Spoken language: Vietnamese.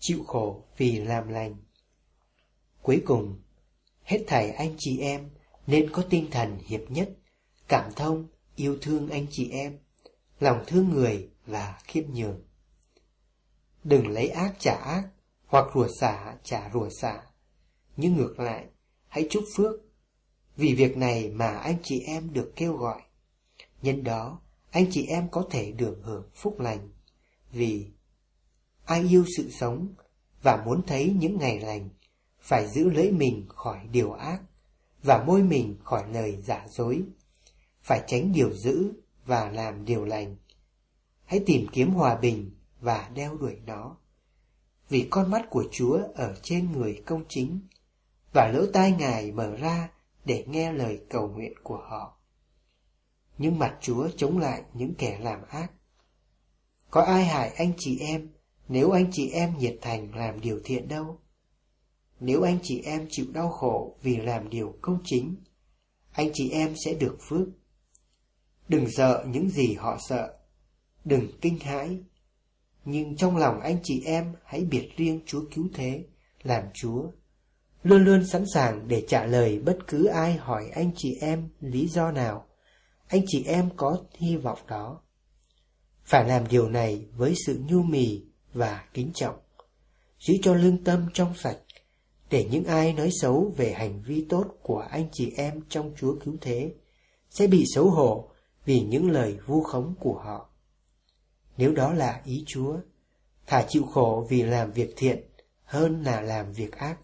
chịu khổ vì làm lành. Cuối cùng, hết thảy anh chị em nên có tinh thần hiệp nhất, cảm thông, yêu thương anh chị em, lòng thương người và khiêm nhường. Đừng lấy ác trả ác, hoặc rủa xả trả rủa xả, nhưng ngược lại, hãy chúc phước, vì việc này mà anh chị em được kêu gọi. Nhân đó, anh chị em có thể được hưởng phúc lành, vì ai yêu sự sống và muốn thấy những ngày lành, phải giữ lưỡi mình khỏi điều ác, và môi mình khỏi lời giả dối, phải tránh điều dữ và làm điều lành. Hãy tìm kiếm hòa bình và đeo đuổi nó, vì con mắt của Chúa ở trên người công chính, và lỗ tai Ngài mở ra để nghe lời cầu nguyện của họ. Nhưng mặt Chúa chống lại những kẻ làm ác. Có ai hại anh chị em nếu anh chị em nhiệt thành làm điều thiện đâu? Nếu anh chị em chịu đau khổ vì làm điều công chính, anh chị em sẽ được phước. Đừng sợ những gì họ sợ, đừng kinh hãi, nhưng trong lòng anh chị em hãy biệt riêng Chúa cứu thế, làm Chúa, luôn luôn sẵn sàng để trả lời bất cứ ai hỏi anh chị em lý do nào. Anh chị em có hy vọng đó. Phải làm điều này với sự nhu mì và kính trọng, giữ cho lương tâm trong sạch, để những ai nói xấu về hành vi tốt của anh chị em trong Chúa cứu thế sẽ bị xấu hổ vì những lời vu khống của họ. Nếu đó là ý Chúa, thà chịu khổ vì làm việc thiện hơn là làm việc ác.